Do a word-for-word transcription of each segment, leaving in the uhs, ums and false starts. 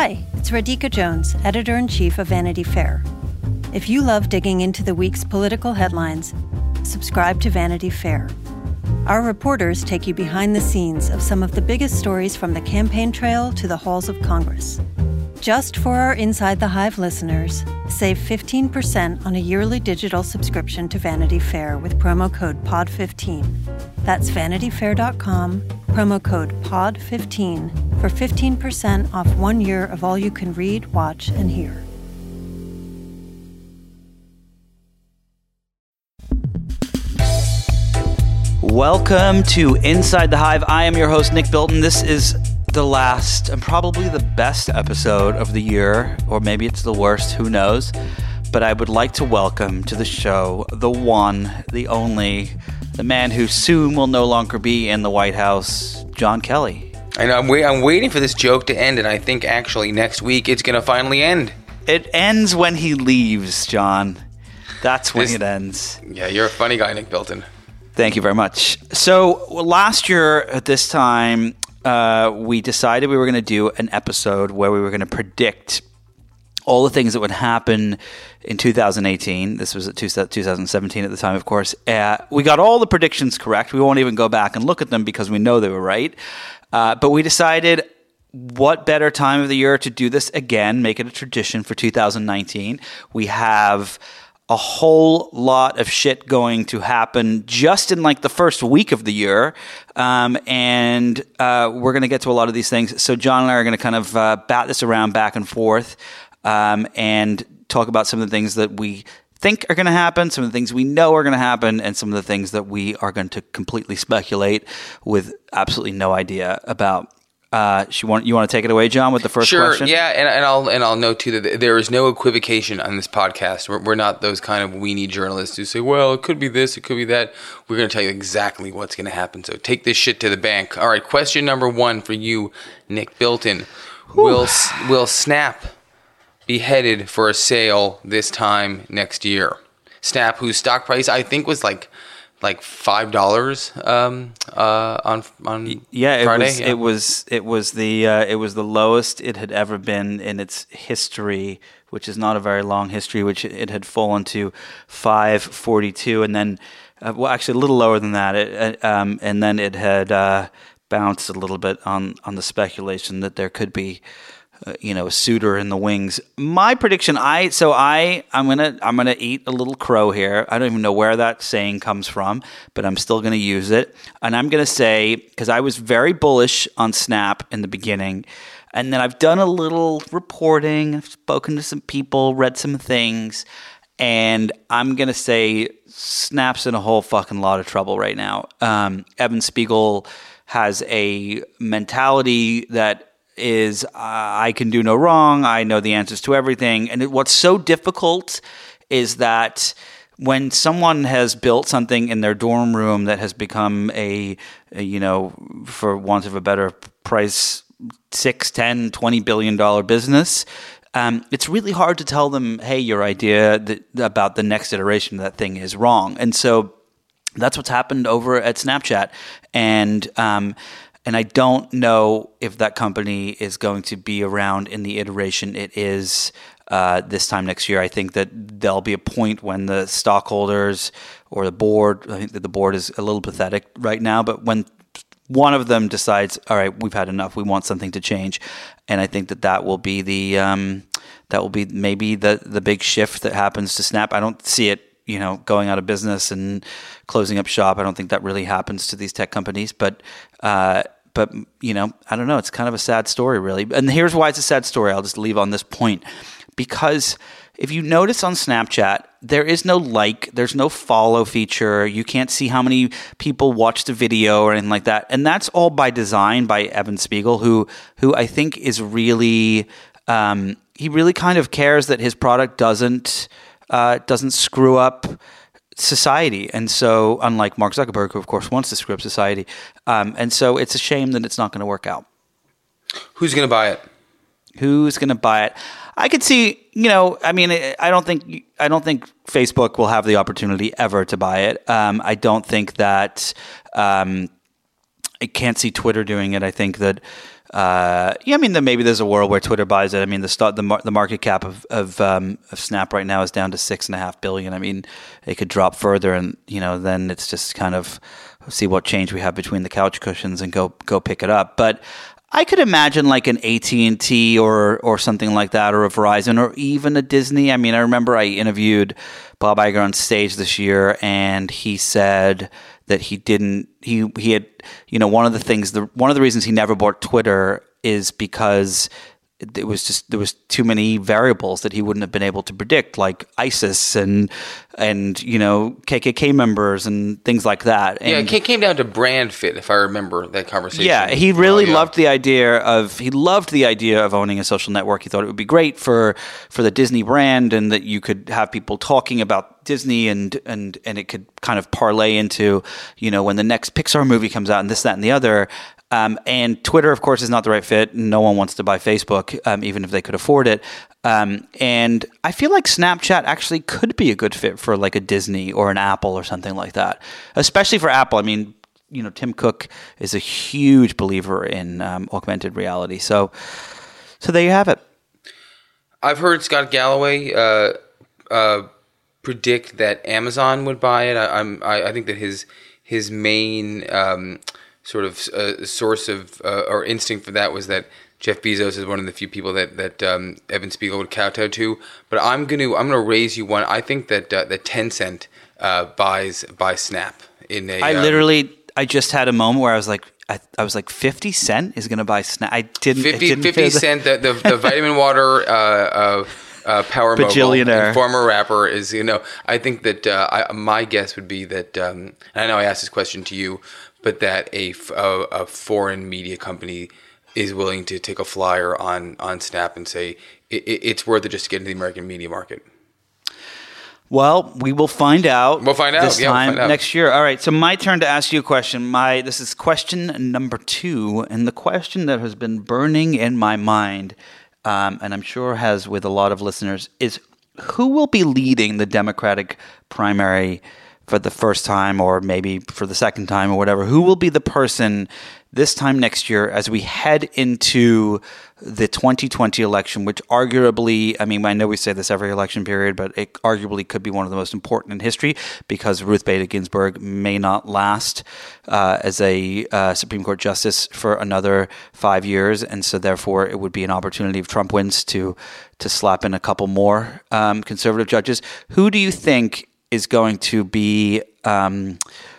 Hi, it's Radhika Jones, Editor-in-Chief of Vanity Fair. If you love digging into the week's political headlines, subscribe to Vanity Fair. Our reporters take you behind the scenes of some of the biggest stories from the campaign trail to the halls of Congress. Just for our Inside the Hive listeners, save fifteen percent on a yearly digital subscription to Vanity Fair with promo code P O D fifteen. That's vanity fair dot com, promo code P O D fifteen for fifteen percent off one year of all you can read, watch, and hear. Welcome to Inside the Hive. I am your host, Nick Bilton. This is the last and probably the best episode of the year, or maybe it's the worst, who knows. But I would like to welcome to the show the one, the only, the man who soon will no longer be in the White House, John Kelly. I know, I'm, wait- I'm waiting for this joke to end, and I think actually next week it's going to finally end. It ends when he leaves, John. That's when This- it ends. Yeah, you're a funny guy, Nick Bilton. Thank you very much. So last year at this time, uh, we decided we were going to do an episode where we were going to predict all the things that would happen in two thousand eighteen. This was at two thousand seventeen at the time, of course. Uh, we got all the predictions correct. We won't even go back and look at them because we know they were right. Uh, but we decided what better time of the year to do this again, make it a tradition for two thousand nineteen. We have a whole lot of shit going to happen just in like the first week of the year. Um, and uh, we're going to get to a lot of these things. So John and I are going to kind of uh, bat this around back and forth um, and talk about some of the things that we think are going to happen, some of the things we know are going to happen, and some of the things that we are going to completely speculate with absolutely no idea about. Uh, you want you want to take it away, John, with the first sure, question? Sure, yeah, and, and I'll and I'll note too that there is no equivocation on this podcast. We're, we're not those kind of weenie journalists who say, "Well, it could be this, it could be that." We're going to tell you exactly what's going to happen. So take this shit to the bank. All right, question number one for you, Nick Bilton: Will Will Snap be headed for a sale this time next year? Snap, whose stock price I think was like. Like five dollars um, uh, on on yeah, it Friday. Was, yeah, it was it was the uh, it was the lowest it had ever been in its history, which is not a very long history. Which it had fallen to five forty two, and then uh, well, actually a little lower than that. It, um, and then it had uh, bounced a little bit on on the speculation that there could be. Uh, you know, a suitor in the wings. My prediction, I so I I'm gonna I'm gonna eat a little crow here. I don't even know where that saying comes from, but I'm still gonna use it. And I'm gonna say, because I was very bullish on Snap in the beginning, and then I've done a little reporting. I've spoken to some people, read some things, and I'm gonna say Snap's in a whole fucking lot of trouble right now. Um, Evan Spiegel has a mentality that is uh, I can do no wrong. I know the answers to everything. And it, what's so difficult is that when someone has built something in their dorm room that has become a, a you know, for want of a better price, six, ten, twenty billion dollar business, um, it's really hard to tell them, hey, your idea that, about the next iteration of that thing is wrong. And so that's what's happened over at Snapchat. And um And I don't know if that company is going to be around in the iteration it is uh, this time next year. I think that there'll be a point when the stockholders or the board, I think that the board is a little pathetic right now, but when one of them decides, all right, we've had enough, we want something to change. And I think that that will be the, um, that will be maybe the, the big shift that happens to Snap. I don't see it, you know, going out of business and closing up shop. I don't think that really happens to these tech companies, but, uh, but, you know, I don't know. It's kind of a sad story, really. And here's why it's a sad story. I'll just leave on this point. Because if you notice on Snapchat, there is no like, there's no follow feature. You can't see how many people watched a video or anything like that. And that's all by design by Evan Spiegel, who, who I think is really, um, he really kind of cares that his product doesn't, uh, doesn't screw up society. And so, unlike Mark Zuckerberg, who of course wants to screw up society, um, and so it's a shame that it's not going to work out. Who's going to buy it? Who's going to buy it? I could see, you know, I mean, I don't think I don't think Facebook will have the opportunity ever to buy it. Um, I don't think that um, I can't see Twitter doing it. I think that Uh, yeah, I mean, then maybe there's a world where Twitter buys it. I mean, the start, the, mar- the market cap of of, um, of Snap right now is down to six and a half billion. I mean, it could drop further, and you know, then it's just kind of see what change we have between the couch cushions and go go pick it up. But I could imagine like an A T and T or or something like that, or a Verizon, or even a Disney. I mean, I remember I interviewed Bob Iger on stage this year, and he said that he didn't. He he had you know one of the things the one of the reasons he never bought Twitter is because it was just there was too many variables that he wouldn't have been able to predict, like ISIS and and you know K K K members and things like that. And yeah, it came down to brand fit, if I remember that conversation. Yeah, he really oh, yeah. loved the idea of he loved the idea of owning a social network. He thought it would be great for for the Disney brand, and that you could have people talking about Disney, and and and it could kind of parlay into you know when the next Pixar movie comes out and this, that, and the other. Um, and Twitter, of course, is not the right fit. No one wants to buy Facebook, um, even if they could afford it. Um, and I feel like Snapchat actually could be a good fit for like a Disney or an Apple or something like that, especially for Apple. I mean, you know, Tim Cook is a huge believer in um, augmented reality. So, so there you have it. I've heard Scott Galloway uh, uh, predict that Amazon would buy it. I, I'm, I, I think that his his main um, sort of uh, source of uh, or instinct for that was that Jeff Bezos is one of the few people that that um, Evan Spiegel would kowtow to. But I'm gonna I'm gonna raise you one. I think that uh, that Tencent uh, buys buys Snap in a. I um, literally I just had a moment where I was like I, I was like fifty Cent is gonna buy Snap. I didn't fifty, didn't fifty Cent the, the the vitamin water. Uh, uh, Uh, power mogul and former rapper is, you know, I think that uh, I, my guess would be that, um, and I know I asked this question to you, but that a, a, a foreign media company is willing to take a flyer on, on Snap and say it, it's worth it just to get into the American media market. Well, we will find out. We'll find out. This yeah, time we'll find out. next year. All right. So my turn to ask you a question. My this is question number two, and the question that has been burning in my mind, um, and I'm sure has with a lot of listeners, is who will be leading the Democratic primary for the first time, or maybe for the second time, or whatever? Who will be the person this time next year as we head into the twenty twenty election, which arguably, I mean, I know we say this every election period, but it arguably could be one of the most important in history because Ruth Bader Ginsburg may not last uh, as a uh, Supreme Court justice for another five years. And so therefore it would be an opportunity if Trump wins to, to slap in a couple more um, conservative judges. Who do you think is going to be um,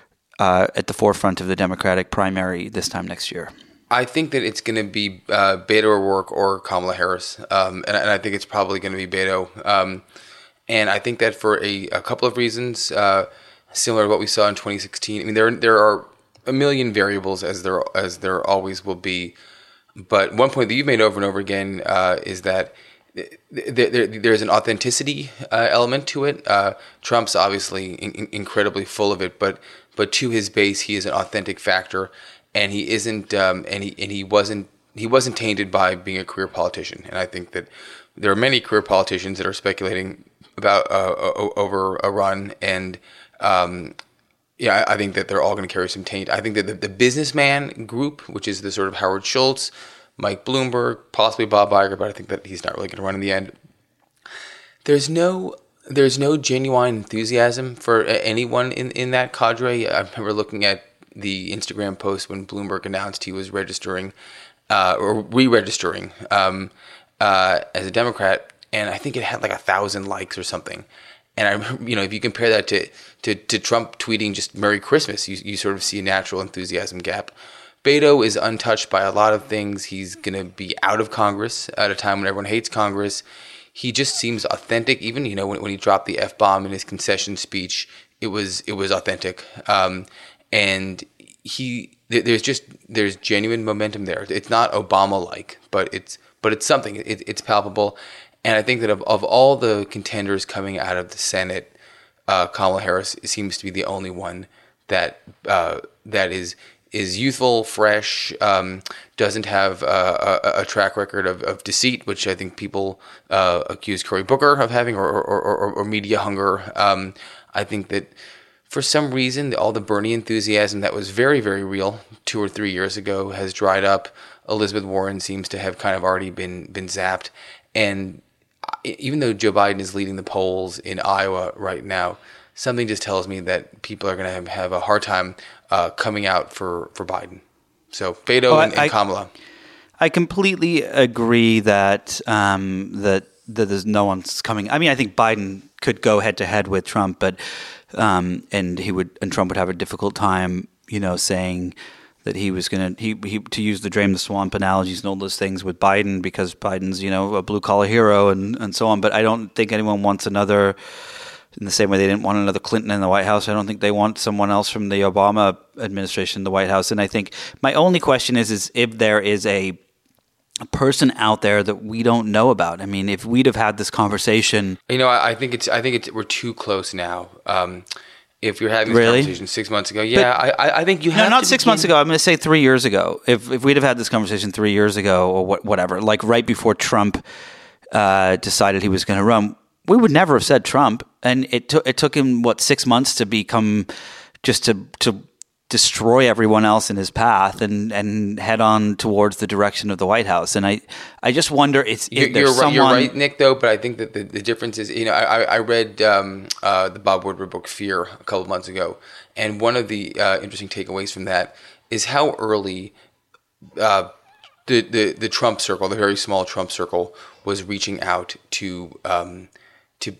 uh, at the forefront of the Democratic primary this time next year? I think that it's going to be uh, Beto O'Rourke or Kamala Harris, um, and, and I think it's probably going to be Beto. Um, and I think that for a, a couple of reasons, uh, similar to what we saw in twenty sixteen. I mean, there there are a million variables as there as there always will be. But one point that you've made over and over again uh, is that there, there, there's an authenticity uh, element to it. Uh, Trump's obviously in, incredibly full of it, but but to his base, he is an authentic factor. And he isn't, um, and he and he wasn't, he wasn't tainted by being a career politician. And I think that there are many career politicians that are speculating about uh, over a run. And um, yeah, I think that they're all going to carry some taint. I think that the, the businessman group, which is the sort of Howard Schultz, Mike Bloomberg, possibly Bob Iger, but I think that he's not really going to run in the end. There's no. There's no genuine enthusiasm for anyone in, in that cadre. I remember looking at the Instagram post when Bloomberg announced he was registering uh, or re-registering um, uh, as a Democrat, and I think it had like a thousand likes or something. And I, you know, if you compare that to, to, to Trump tweeting just "Merry Christmas," you you sort of see a natural enthusiasm gap. Beto is untouched by a lot of things. He's going to be out of Congress at a time when everyone hates Congress. He just seems authentic. Even, you know, when, when he dropped the F-bomb in his concession speech, it was it was authentic. Um, And he, there's just there's genuine momentum there. It's not Obama-like, but it's but it's something. It, it's palpable, and I think that of, of all the contenders coming out of the Senate, uh, Kamala Harris seems to be the only one that uh, that is is youthful, fresh, um, doesn't have uh, a, a track record of, of deceit, which I think people uh, accuse Cory Booker of having, or or, or, or media hunger. Um, I think that. For some reason, all the Bernie enthusiasm that was very, very real two or three years ago has dried up. Elizabeth Warren seems to have kind of already been been zapped. And even though Joe Biden is leading the polls in Iowa right now, something just tells me that people are going to have, have a hard time uh, coming out for, for Biden. So Beto oh, and, and I, Kamala. I completely agree that um, that that there's no one's coming. I mean, I think Biden could go head to head with Trump, but um, and he would and Trump would have a difficult time, you know, saying that he was going to he, he to use the drain the swamp analogies and all those things with Biden, because Biden's, you know, a blue collar hero and, and so on. But I don't think anyone wants another, in the same way they didn't want another Clinton in the White House. I don't think they want someone else from the Obama administration in the White House. And I think my only question is, is if there is a, a person out there that we don't know about. I mean, if we'd have had this conversation, you know, I, I think it's I think it's we're too close now. Um, If you're having this really? conversation six months ago, yeah, but, I, I think you have no, not to six begin- months ago. I'm going to say three years ago. If if we'd have had this conversation three years ago or what, whatever, like right before Trump uh, decided he was going to run, we would never have said Trump. And it took it took him what six months to become just to to destroy everyone else in his path and, and head on towards the direction of the White House. And I, I just wonder if, if you're, there's you're, someone... You're right, Nick, though, but I think that the, the difference is, you know, I, I read um, uh, the Bob Woodward book, Fear, a couple of months ago. And one of the uh, interesting takeaways from that is how early uh, the, the, the Trump circle, the very small Trump circle, was reaching out to um, to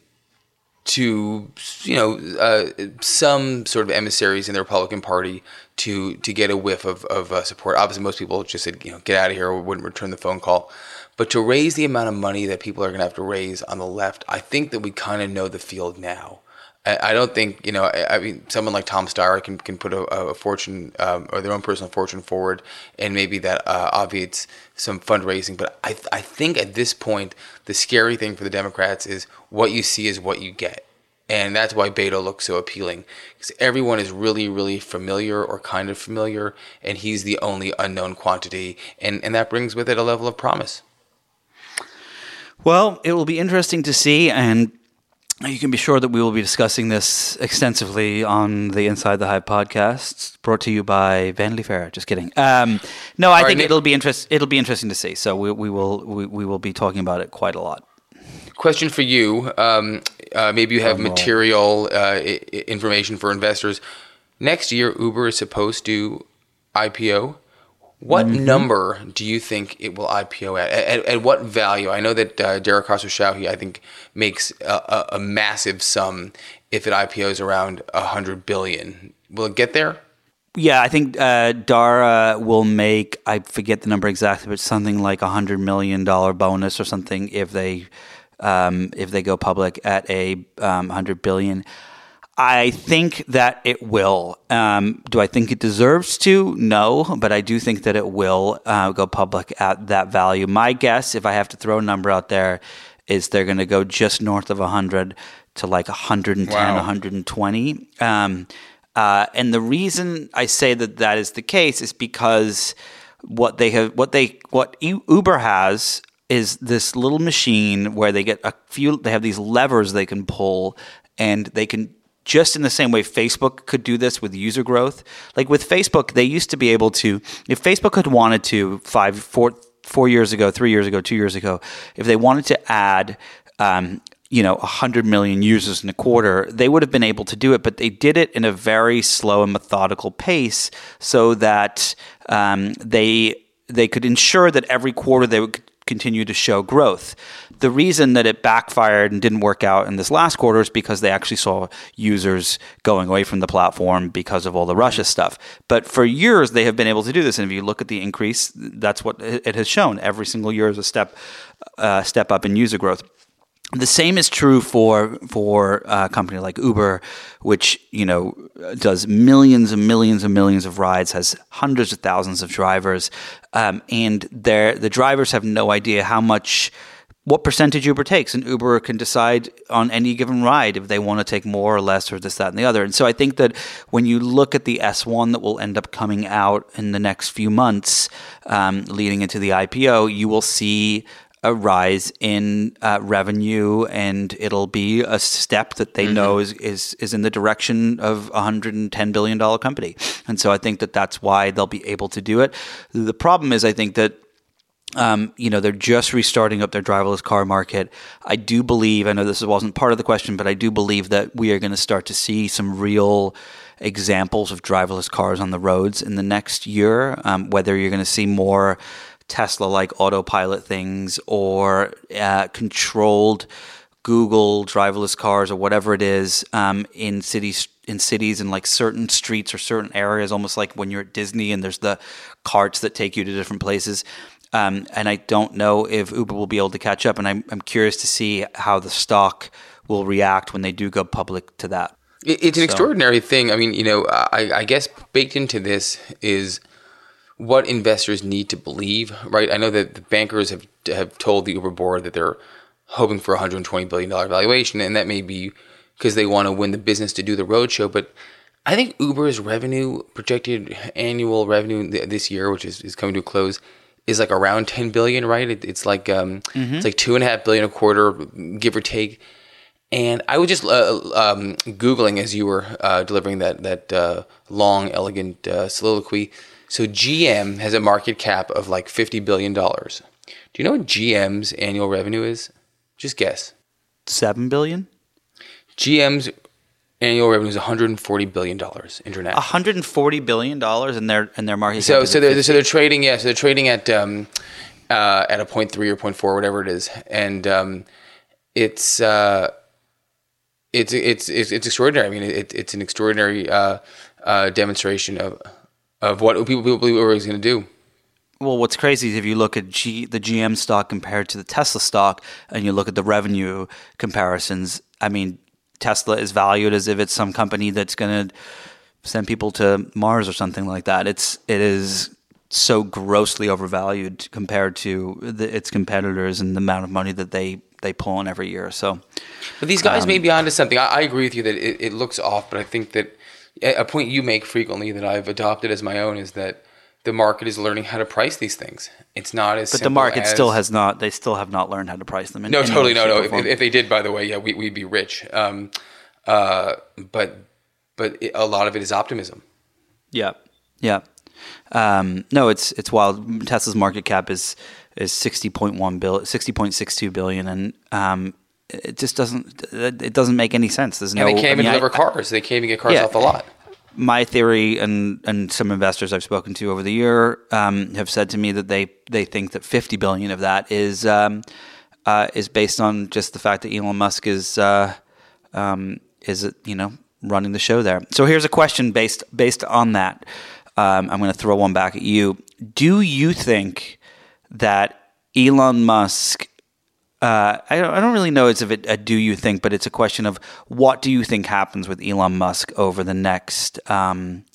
to you know uh, some sort of emissaries in the Republican Party to to get a whiff of of uh, support. Obviously, most people just said, you know, get out of here, or wouldn't return the phone call. But to raise the amount of money that people are going to have to raise on the left, I think that we kind of know the field now. I, I don't think, you know, I, I mean, someone like Tom Steyer can can put a, a fortune um, or their own personal fortune forward, and maybe that uh, obviates some fundraising. But I I think at this point, the scary thing for the Democrats is what you see is what you get. And that's why Beto looks so appealing, because everyone is really, really familiar or kind of familiar, and he's the only unknown quantity, and, and that brings with it a level of promise. Well, it will be interesting to see, and you can be sure that we will be discussing this extensively on the Inside the Hive podcast, brought to you by Vanity Fair. Just kidding. Um, no, I All think right, it'll be interest. It'll be interesting to see. So we, we will we, we will be talking about it quite a lot. Question for you. Um, uh, maybe you have oh, material uh, I- information for investors. Next year, Uber is supposed to I P O. What mm-hmm. number do you think it will I P O at? At, at what value? I know that uh, Dara Khosrowshahi, I think, makes a, a, a massive sum if it I P Os around one hundred billion dollars. Will it get there? Yeah, I think uh, Dara will make, I forget the number exactly, but something like a one hundred million dollars bonus or something if they um, if they go public at a um, one hundred billion dollars. I think that it will. Um, do I think it deserves to? No, but I do think that it will uh, go public at that value. My guess, if I have to throw a number out there, is they're going to go just north of one hundred to like one hundred ten, wow. one hundred twenty. Um, uh, and the reason I say that that is the case is because what they have, what they, what Uber has is this little machine where they get a few. They have these levers they can pull, and they can. Just in the same way Facebook could do this with user growth. Like with Facebook, they used to be able to, if Facebook had wanted to five, four, four years ago, three years ago, two years ago, if they wanted to add, um, you know, one hundred million users in a quarter, they would have been able to do it. But they did it in a very slow and methodical pace so that um, they they could ensure that every quarter they would continue to show growth. The reason that it backfired and didn't work out in this last quarter is because they actually saw users going away from the platform because of all the Russia stuff. But for years, they have been able to do this. And if you look at the increase, that's what it has shown. Every single year is a step uh, step up in user growth. The same is true for for a company like Uber, which, you know, does millions and millions and millions of rides, has hundreds of thousands of drivers, um, and the drivers have no idea how much, what percentage Uber takes, and Uber can decide on any given ride if they want to take more or less or this, that, and the other. And so I think that when you look at the S one that will end up coming out in the next few months, um, leading into the I P O, you will see a rise in uh, revenue, and it'll be a step that they mm-hmm. know is, is is in the direction of a one hundred ten billion dollars company. And so I think that that's why they'll be able to do it. The problem is, I think that Um, you know, they're just restarting up their driverless car market. I do believe, I know this wasn't part of the question, but I do believe that we are going to start to see some real examples of driverless cars on the roads in the next year, um, whether you're going to see more Tesla-like autopilot things or uh, controlled Google driverless cars or whatever it is um, in cities in cities and like certain streets or certain areas, almost like when you're at Disney and there's the carts that take you to different places. Um, and I don't know if Uber will be able to catch up. And I'm, I'm curious to see how the stock will react when they do go public to that. It's an so. extraordinary thing. I mean, you know, I, I guess baked into this is what investors need to believe, right? I know that the bankers have have told the Uber board that they're hoping for a one hundred twenty billion dollars valuation, and that may be because they want to win the business to do the roadshow. But I think Uber's revenue, projected annual revenue this year, which is, is coming to a close, is like around ten billion, right? It, it's like um, mm-hmm. it's like two and a half billion a quarter, give or take. And I was just uh, um, Googling as you were uh, delivering that that uh, long, elegant uh, soliloquy. So G M has a market cap of like fifty billion dollars. Do you know what G M's annual revenue is? Just guess. Seven billion. G M's annual revenue is one hundred forty billion dollars international. one hundred forty billion dollars in their in their market. So so they're so they're trading yeah so they're trading at um uh at a point three or point four, whatever it is, and um it's uh it's it's it's, it's extraordinary. I mean it, it's an extraordinary uh uh demonstration of of what people people believe Uber is going to do. Well, what's crazy is if you look at G, the G M stock compared to the Tesla stock, and you look at the revenue comparisons. I mean, Tesla is valued as if it's some company that's going to send people to Mars or something like that. It's it is so grossly overvalued compared to the, its competitors and the amount of money that they, they pull in every year. So, but these guys um, may be onto something. I, I agree with you that it, it looks off, but I think that a point you make frequently that I've adopted as my own is that the market is learning how to price these things. It's not as but simple the market as, still has not. They still have not learned how to price them. In, no, in totally, no, no. If, if, if they did, by the way, yeah, we, we'd be rich. Um, uh, but but it, a lot of it is optimism. Yeah, yeah. Um, no, it's it's wild. Tesla's market cap is is sixty point one billion, sixty point six two billion, and um, it just doesn't it doesn't make any sense. There's no. And they can't even I mean, deliver I, cars. They can't even get cars yeah, off the lot. My theory, and, and some investors I've spoken to over the year um, have said to me that they, they think that fifty billion of that is um, uh, is based on just the fact that Elon Musk is uh, um, is you know running the show there. So here's a question based based on that. Um, I'm going to throw one back at you. Do you think that Elon Musk? Uh, I don't. I don't really know. It's if it. A do you think? But it's a question of what do you think happens with Elon Musk over the next um,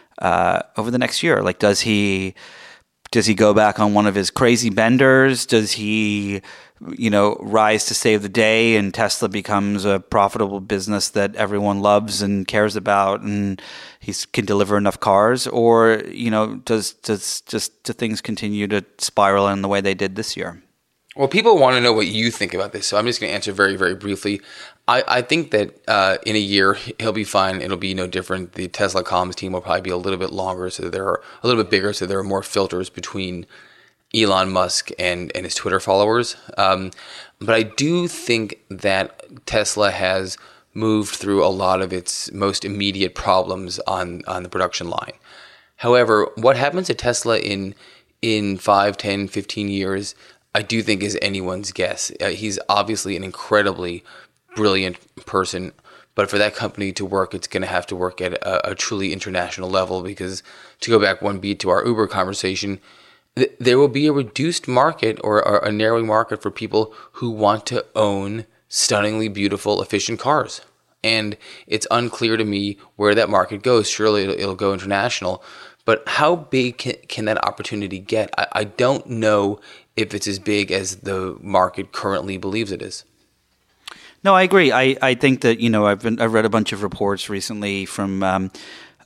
uh, over the next year? Like, does he does he go back on one of his crazy benders? Does he, you know, rise to save the day and Tesla becomes a profitable business that everyone loves and cares about, and he can deliver enough cars? Or, you know, does does just do things continue to spiral in the way they did this year? Well, people want to know what you think about this, so I'm just going to answer very, very briefly. I, I think that uh, in a year, he'll be fine. It'll be no different. The Tesla comms team will probably be a little bit longer, so there are a little bit bigger, so there are more filters between Elon Musk and, and his Twitter followers. Um, but I do think that Tesla has moved through a lot of its most immediate problems on, on the production line. However, what happens to Tesla in in five, ten, fifteen years, I do think is anyone's guess. Uh, he's obviously an incredibly brilliant person, but for that company to work, it's going to have to work at a, a truly international level, because to go back one beat to our Uber conversation, th- there will be a reduced market or, or a narrowing market for people who want to own stunningly beautiful, efficient cars. And it's unclear to me where that market goes. Surely it'll, it'll go international. But how big can, can that opportunity get? I, I don't know if it's as big as the market currently believes it is. No, I agree. I, I think that, you know, I've been, I've read a bunch of reports recently from um,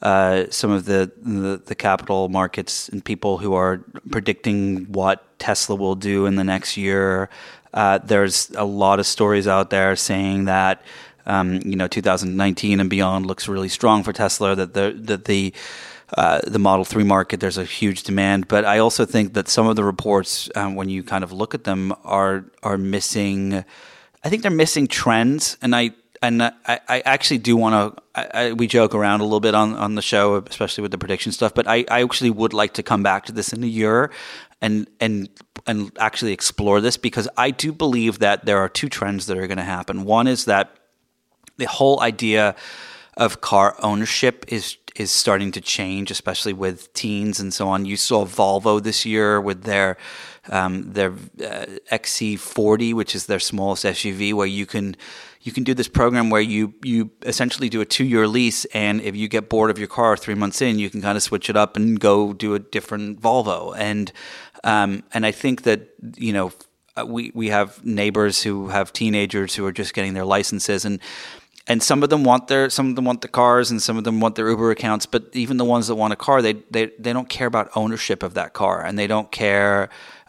uh, some of the, the the capital markets and people who are predicting what Tesla will do in the next year. Uh, there's a lot of stories out there saying that um, you know two thousand nineteen and beyond looks really strong for Tesla. That the that the uh, the Model three market, there's a huge demand. But I also think that some of the reports, um, when you kind of look at them, are are missing. I think they're missing trends, and I and I, I actually do want to. We joke around a little bit on, on the show, especially with the prediction stuff. But I, I actually would like to come back to this in a year, and and and actually explore this, because I do believe that there are two trends that are going to happen. One is that the whole idea of car ownership is is starting to change, especially with teens and so on. You saw Volvo this year with their um, their uh, X C forty, which is their smallest S U V, where you can you can do this program where you you essentially do a two-year lease, and if you get bored of your car three months in, you can kind of switch it up and go do a different Volvo. And um, and I think that, you know, we we have neighbors who have teenagers who are just getting their licenses, and And some of them want their some of them want the cars, and some of them want their Uber accounts. But even the ones that want a car, they they, they don't care about ownership of that car, and they don't care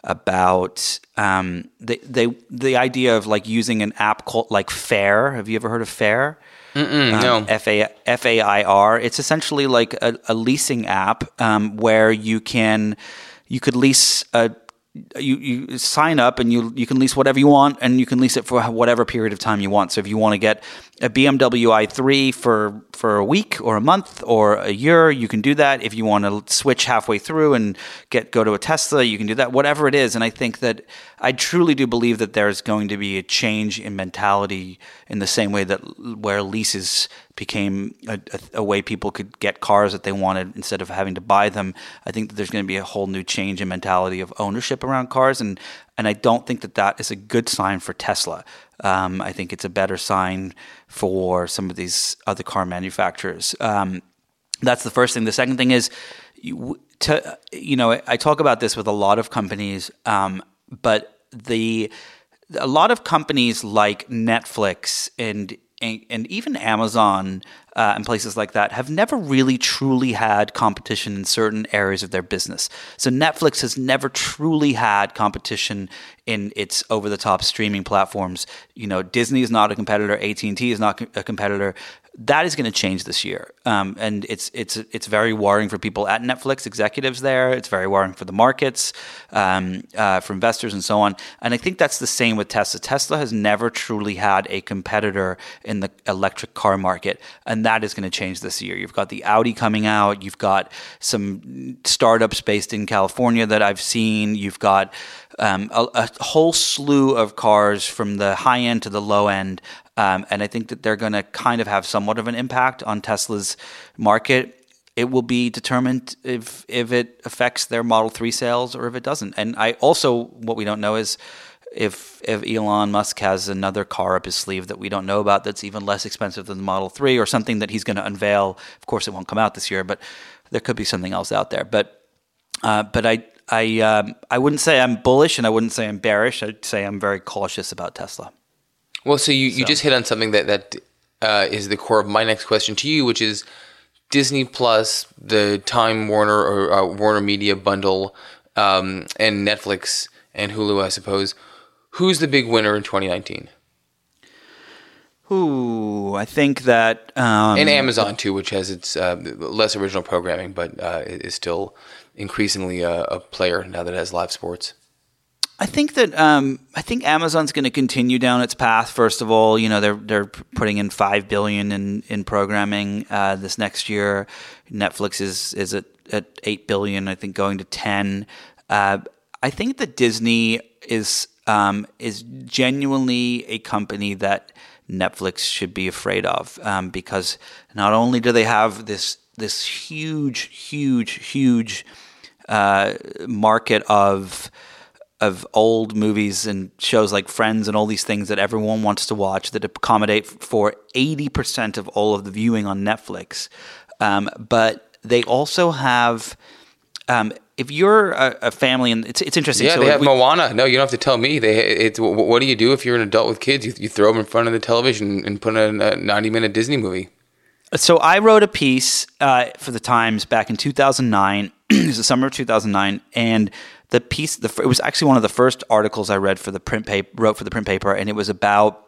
about um, they they the idea of like using an app called like Fair. Have you ever heard of Fair? Mm-mm, um, no. F A F A I R. It's essentially like a, a leasing app um, where you can you could lease a. You, you sign up and you you can lease whatever you want, and you can lease it for whatever period of time you want. So if you want to get a B M W i three for for a week or a month or a year, you can do that. If you want to switch halfway through and get go to a Tesla, you can do that. Whatever it is, and I think that I truly do believe that there's going to be a change in mentality in the same way that where leases became a, a, a way people could get cars that they wanted instead of having to buy them. I think that there's going to be a whole new change in mentality of ownership around cars, and and I don't think that that is a good sign for Tesla. Um, I think it's a better sign for some of these other car manufacturers. Um, that's the first thing. The second thing is, you, to, you know, I talk about this with a lot of companies, um, but the a lot of companies like Netflix and and even Amazon uh, and places like that have never really truly had competition in certain areas of their business. So Netflix has never truly had competition in its over-the-top streaming platforms. You know, Disney is not a competitor. A T and T is not a competitor. That is going to change this year, um, and it's it's it's very worrying for people at Netflix, executives there. It's very worrying for the markets, um, uh, for investors, and so on. And I think that's the same with Tesla. Tesla has never truly had a competitor in the electric car market, and that is going to change this year. You've got the Audi coming out. You've got some startups based in California that I've seen. You've got um, a, a whole slew of cars from the high end to the low end. Um, and I think that they're going to kind of have somewhat of an impact on Tesla's market. It will be determined if if it affects their Model three sales or if it doesn't. And I also, what we don't know is if if Elon Musk has another car up his sleeve that we don't know about that's even less expensive than the Model three, or something that he's going to unveil. Of course, it won't come out this year, but there could be something else out there. But uh, but I I um, I wouldn't say I'm bullish, and I wouldn't say I'm bearish. I'd say I'm very cautious about Tesla. Well, so you, you So. just hit on something that, that uh, is the core of my next question to you, which is Disney Plus, the Time Warner or uh, Warner Media bundle, um, and Netflix and Hulu, I suppose. Who's the big winner in twenty nineteen? Ooh, I think that... Um, and Amazon, too, which has its uh, less original programming, but uh, is still increasingly a, a player now that it has live sports. I think that um, I think Amazon's going to continue down its path. First of all, you know, they're they're putting in five billion in in programming uh, this next year. Netflix is is at, at eight billion. I think going to ten. Uh, I think that Disney is um, is genuinely a company that Netflix should be afraid of, um, because not only do they have this this huge, huge, huge uh, market of of old movies and shows like Friends and all these things that everyone wants to watch that accommodate for eighty percent of all of the viewing on Netflix. Um, but they also have, um, if you're a, a family, and it's it's interesting. Yeah, so they have we, Moana. No, you don't have to tell me. They it's what do you do if you're an adult with kids? You, you throw them in front of the television and put in a ninety minute Disney movie. So I wrote a piece uh, for the Times back in two thousand nine. It was the summer of two thousand nine, and the piece the, it was actually one of the first articles I read for the print paper, wrote for the print paper, and it was about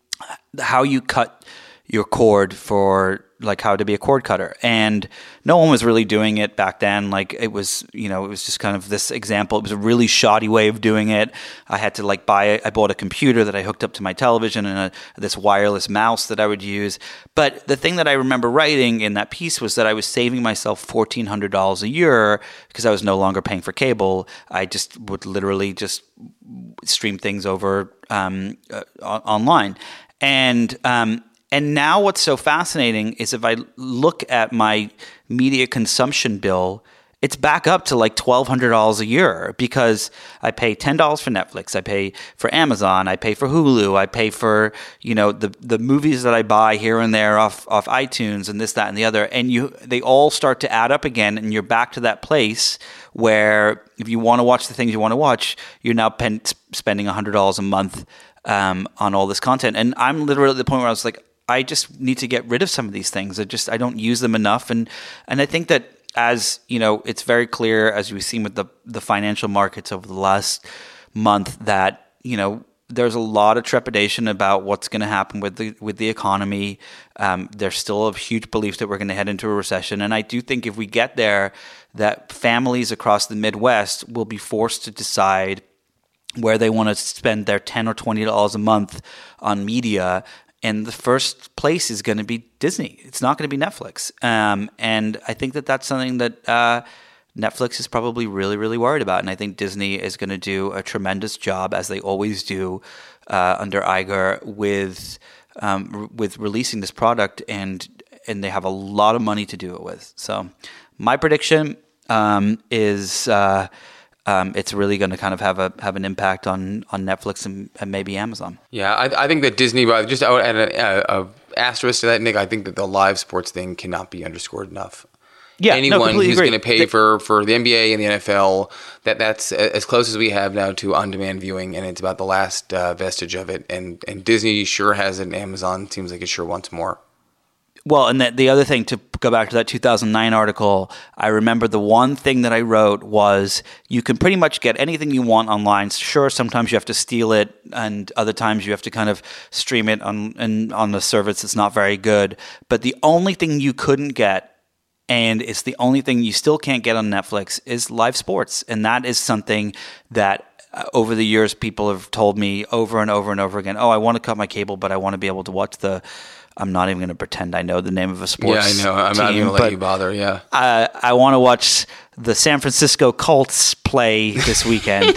how you cut your cord for like how to be a cord cutter. And no one was really doing it back then. Like it was, you know, it was just kind of this example. It was a really shoddy way of doing it. I had to like buy, I bought a computer that I hooked up to my television and a, this wireless mouse that I would use. But the thing that I remember writing in that piece was that I was saving myself fourteen hundred dollars a year because I was no longer paying for cable. I just would literally just stream things over um, uh, online. And, um, And now what's so fascinating is if I look at my media consumption bill, it's back up to like twelve hundred dollars a year because I pay ten dollars for Netflix, I pay for Amazon, I pay for Hulu, I pay for, you know, the the movies that I buy here and there off off iTunes and this, that, and the other. And you they all start to add up again, and you're back to that place where if you want to watch the things you want to watch, you're now pen, spending one hundred dollars a month um, on all this content. And I'm literally at the point where I was like, I just need to get rid of some of these things. I just I don't use them enough, and and I think that as you know, it's very clear as we've seen with the the financial markets over the last month that you know there's a lot of trepidation about what's going to happen with the with the economy. Um, there's still a huge belief that we're going to head into a recession, and I do think if we get there, that families across the Midwest will be forced to decide where they want to spend their ten or twenty dollars a month on media. And the first place is going to be Disney. It's not going to be Netflix. Um, and I think that that's something that uh, Netflix is probably really, really worried about. And I think Disney is going to do a tremendous job, as they always do uh, under Iger, with um, r- with releasing this product. And and they have a lot of money to do it with. So my prediction um, is uh, um, it's really going to kind of have a have an impact on, on Netflix and, and maybe Amazon. Yeah, I, I think that Disney, just I would add a, a, a asterisk to that, Nick. I think that the live sports thing cannot be underscored enough. Yeah, anyone no, who's going to pay for, for the N B A and the N F L, that that's as close as we have now to on-demand viewing, and it's about the last uh, vestige of it. And and Disney sure has it, and Amazon seems like it sure wants more. Well, and the, the other thing, to go back to that two thousand nine article, I remember the one thing that I wrote was you can pretty much get anything you want online. Sure, sometimes you have to steal it, and other times you have to kind of stream it on and on a service that's not very good. But the only thing you couldn't get, and it's the only thing you still can't get on Netflix, is live sports. And that is something that uh, over the years people have told me over and over and over again, oh, I want to cut my cable, but I want to be able to watch the... I'm not even going to pretend I know the name of a sports team. Yeah, I know. I'm team, not even going to let you bother, yeah. Uh, I want to watch the San Francisco Colts play this weekend.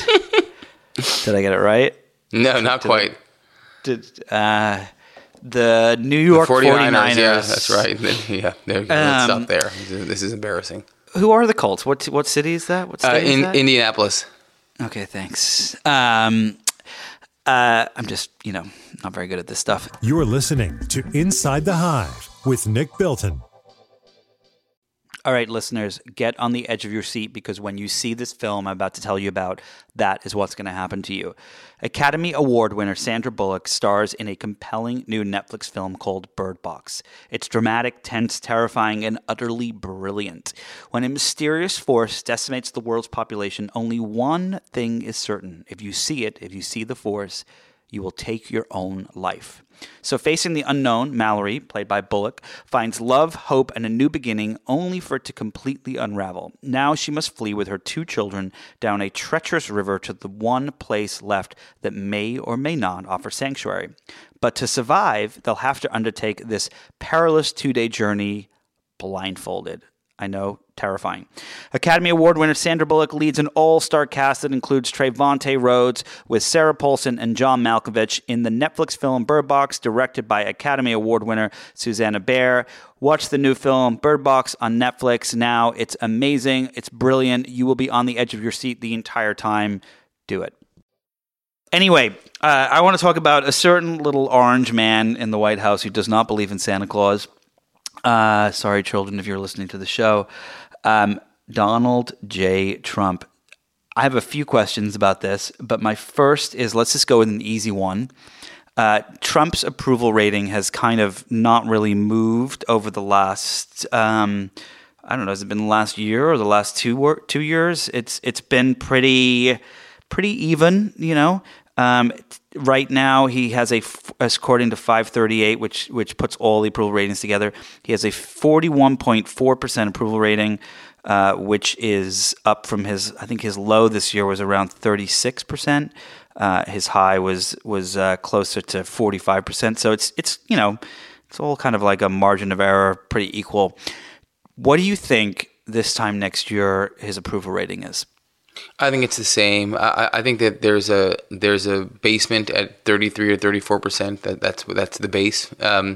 Did I get it right? No, not did quite. I, did uh, the New York the 49ers, forty-niners. Yeah, that's right. Yeah, there we go. Let's Um, stop there. This is, this is embarrassing. Who are the Colts? What what city is that? What state Uh, is in that? Indianapolis. Okay, thanks. Um, uh, I'm just, you know, not very good at this stuff. You're listening to Inside the Hive with Nick Bilton. All right, listeners, get on the edge of your seat because when you see this film I'm about to tell you about, that is what's going to happen to you. Academy Award winner Sandra Bullock stars in a compelling new Netflix film called Bird Box. It's dramatic, tense, terrifying, and utterly brilliant. When a mysterious force decimates the world's population, only one thing is certain. If you see it, if you see the force, you will take your own life. So facing the unknown, Mallory, played by Bullock, finds love, hope, and a new beginning only for it to completely unravel. Now she must flee with her two children down a treacherous river to the one place left that may or may not offer sanctuary. But to survive, they'll have to undertake this perilous two-day journey blindfolded. I know, terrifying. Academy Award winner Sandra Bullock leads an all-star cast that includes Trevante Rhodes with Sarah Paulson and John Malkovich in the Netflix film Bird Box, directed by Academy Award winner Susanna Baer. Watch the new film Bird Box on Netflix now. It's amazing. It's brilliant. You will be on the edge of your seat the entire time. Do it. Anyway, uh, I want to talk about a certain little orange man in the White House who does not believe in Santa Claus. Uh, sorry, children, if you're listening to the show. Um, Donald J. Trump. I have a few questions about this, but my first is, let's just go with an easy one. Uh, Trump's approval rating has kind of not really moved over the last, um, I don't know, has it been the last year or the last two wor- two years? It's it's been pretty pretty even, you know. Um, right now, he has a, according to five thirty-eight, which which puts all the approval ratings together, he has a forty-one point four percent approval rating, uh, which is up from his, I think his low this year was around thirty-six percent. Uh, his high was was uh, closer to forty-five percent. So it's it's you know it's all kind of like a margin of error, pretty equal. What do you think this time next year his approval rating is? I think it's the same. I, I think that there's a there's a basement at thirty-three or thirty-four percent. That that's that's the base, um,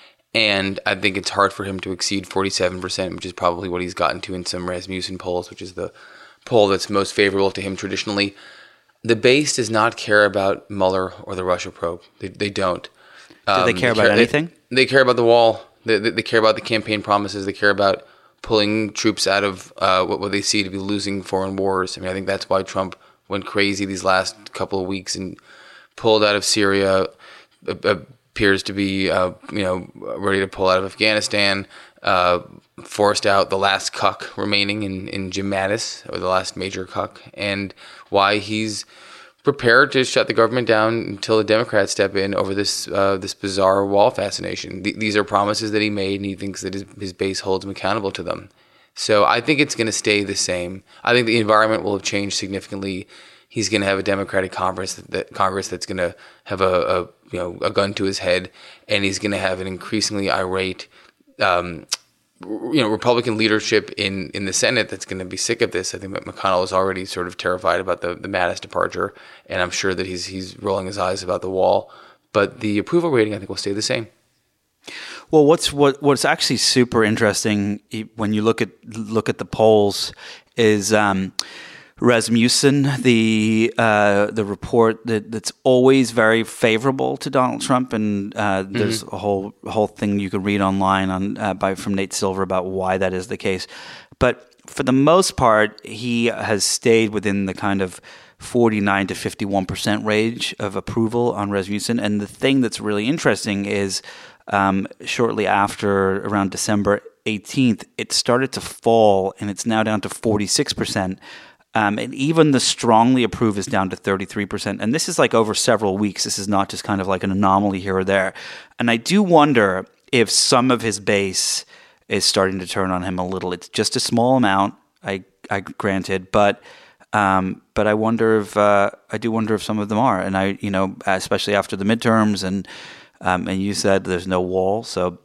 and I think it's hard for him to exceed forty-seven percent, which is probably what he's gotten to in some Rasmussen polls, which is the poll that's most favorable to him traditionally. The base does not care about Mueller or the Russia probe. They, they don't. Um, Do they care they about care, anything? They, they care about the wall. They, they, they care about the campaign promises. They care about pulling troops out of uh, what, what they see to be losing foreign wars. I mean, I think that's why Trump went crazy these last couple of weeks and pulled out of Syria, uh, appears to be, uh, you know, ready to pull out of Afghanistan, uh, forced out the last cuck remaining in, in Jim Mattis, or the last major cuck, and why he's prepared to shut the government down until the Democrats step in over this uh, this bizarre wall fascination. Th- these are promises that he made, and he thinks that his, his base holds him accountable to them. So I think it's going to stay the same. I think the environment will have changed significantly. He's going to have a Democratic Congress that, that Congress that's going to have a, a you know a gun to his head, and he's going to have an increasingly irate Um, you know, Republican leadership in, in the Senate that's going to be sick of this. I think that McConnell is already sort of terrified about the, the Mattis departure, and I'm sure that he's he's rolling his eyes about the wall. But the approval rating, I think, will stay the same. Well, what's what what's actually super interesting when you look at look at the polls is um, Rasmussen, the uh, the report that, that's always very favorable to Donald Trump, and uh, there's mm-hmm. a whole whole thing you can read online on uh, by from Nate Silver about why that is the case. But for the most part, he has stayed within the kind of forty-nine to fifty-one percent range of approval on Rasmussen. And the thing that's really interesting is um, shortly after, around December eighteenth, it started to fall, and it's now down to forty-six percent. Um, and even the strongly approve is down to thirty-three percent. And this is like over several weeks. This is not just kind of like an anomaly here or there. And I do wonder if some of his base is starting to turn on him a little. It's just a small amount, I, I granted, but um, but I wonder if uh, I do wonder if some of them are. And I, you know, especially after the midterms, and um, and you said there's no wall, so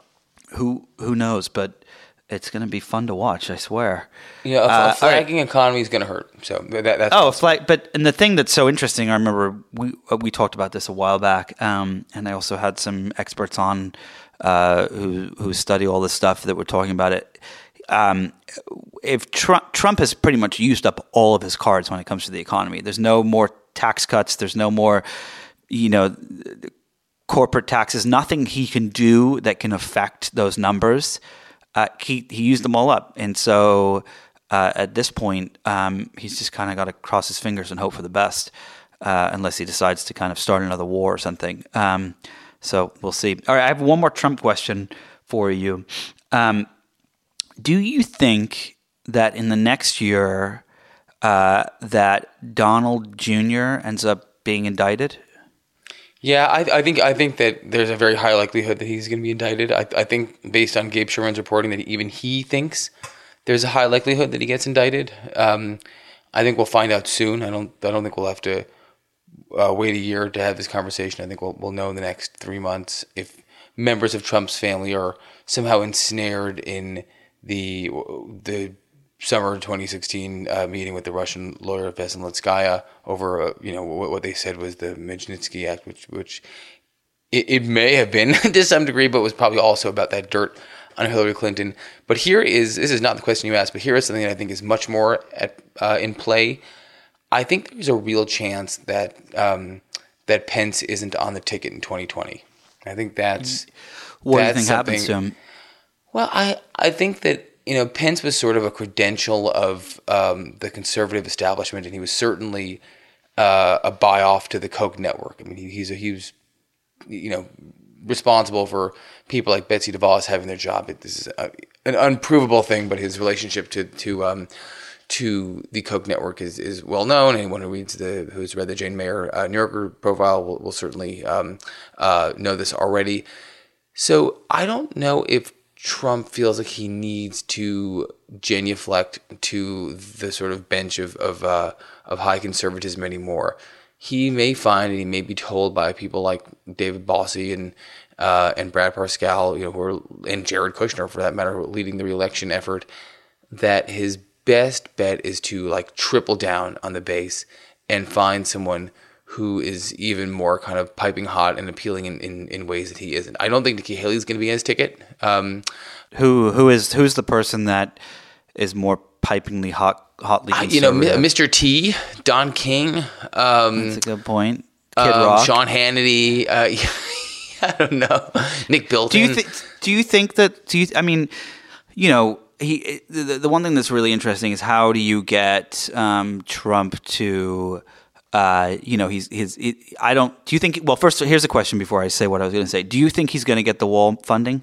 who who knows? But it's going to be fun to watch, I swear. Yeah, a, uh, a flagging right. economy is going to hurt. So that, that's oh, a flag. But and the thing that's so interesting, I remember we we talked about this a while back, um, and I also had some experts on uh, who who study all this stuff that were talking about it. Um, if Trump, Trump has pretty much used up all of his cards when it comes to the economy, there's no more tax cuts. There's no more, you know, corporate taxes. Nothing he can do that can affect those numbers. Uh, he he used them all up, and so uh, at this point, um, he's just kind of got to cross his fingers and hope for the best, uh, unless he decides to kind of start another war or something. Um, so we'll see. All right, I have one more Trump question for you. Um, do you think that in the next year uh, that Donald Junior ends up being indicted? Yeah, I, I think I think that there's a very high likelihood that he's going to be indicted. I, I think based on Gabe Sherman's reporting that even he thinks there's a high likelihood that he gets indicted. Um, I think we'll find out soon. I don't I don't think we'll have to uh, wait a year to have this conversation. I think we'll we'll know in the next three months if members of Trump's family are somehow ensnared in the the summer twenty sixteen uh, meeting with the Russian lawyer Veselnitskaya over, uh, you know, what, what they said was the Magnitsky Act, which which it, it may have been to some degree, but was probably also about that dirt on Hillary Clinton. But here is, this is not the question you asked, but here is something that I think is much more at uh, in play. I think there's a real chance that um, that Pence isn't on the ticket in twenty twenty. I think that's what that's do you think happens to him? Well, I, I think that, you know, Pence was sort of a credential of um, the conservative establishment, and he was certainly uh, a buy-off to the Koch network. I mean, he, he's a, he was you know, responsible for people like Betsy DeVos having their job. It, this is a, an unprovable thing, but his relationship to to um, to the Koch network is, is well known. Anyone who reads the who's read the Jane Mayer uh, New Yorker profile will, will certainly um, uh, know this already. So I don't know if Trump feels like he needs to genuflect to the sort of bench of of, uh, of high conservatism anymore. He may find, and he may be told by people like David Bossie and uh, and Brad Parscale, you know, who are, and Jared Kushner, for that matter, leading the reelection effort, that his best bet is to like triple down on the base and find someone who is even more kind of piping hot and appealing in, in, in ways that he isn't. I don't think Nikki Haley's going to be his ticket. Um, who who is who's the person that is more pipingly hot, hotly conservative? You know, Mister T, Don King. Um, That's a good point. Kid um, Rock. Sean Hannity. Uh, I don't know. Nick Bilton. Do you think? Do you think that? Do you? I mean, you know, he. The, the one thing that's really interesting is how do you get um, Trump to. Uh, you know, he's his. It, I don't. Do you think? Well, first, here's a question before I say what I was going to say. Do you think he's going to get the wall funding?